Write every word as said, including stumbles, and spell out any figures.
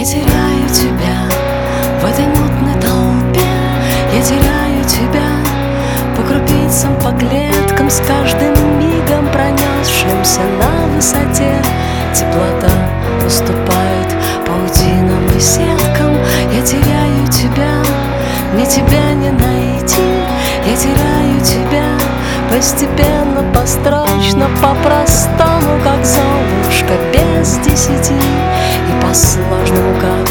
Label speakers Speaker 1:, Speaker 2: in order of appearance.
Speaker 1: теряю тебя в этой мутной толпе. Я теряю тебя по крупицам, по клеткам, с каждым мигом пронесшимся на высоте. Теплота уступает паутинам и сеткам. Я теряю тебя, мне тебя не найти. Я теряю тебя постепенно, построчно, по-простому, как Золушка без десяти, и по-сложному, как